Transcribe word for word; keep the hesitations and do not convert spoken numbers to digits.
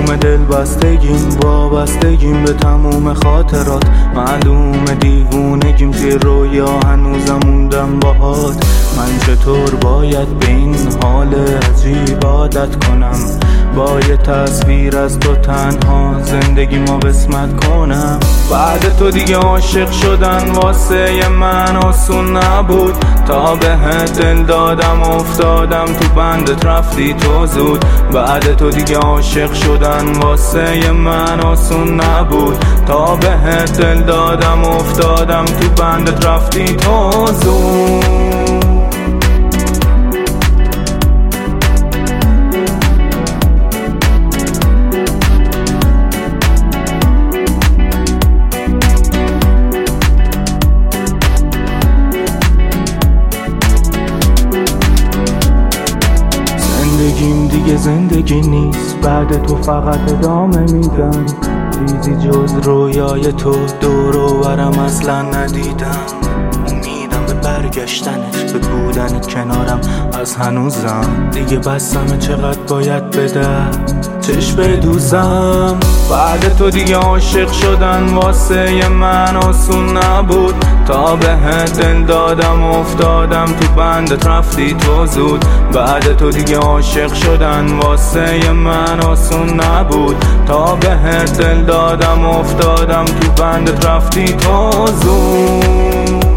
دل بستگیم، وابستگیم به تموم خاطرات. معلوم دیوونگیم توی رویا هنوزم موندم باهات. من چطور باید به این حال عجیب عادت کنم، با یه تصویر از تو تنها زندگی ما قسمت کنم. بعد تو دیگه عاشق شدن واسه من آسون نبود، تا بهت دل دادم افتادم تو بندت رفتی تو زود. بعد تو دیگه عاشق شدن واسه من آسون نبود، تا بهت دل دادم افتادم تو بندت رفتی تو زود. زندگیم دیگه زندگی نیست، بعد تو فقط ادامه میدم. چیزی جز رویای تو دور و برم اصلا ندیدم. امیدم به برگشتنت، به بودنت کنارم از هنوزم. دیگه بسمه چقدر باید بده چشم بدوزم. بعد تو دیگه عاشق شدن واسه من آسون نبود، تا بهت دل دادم افتادم تو بندت رفتی تو زود. بعد تو دیگه عاشق شدن واسه من آسون نبود، تا بهت دل دادم افتادم تو بندت رفتی تو زود.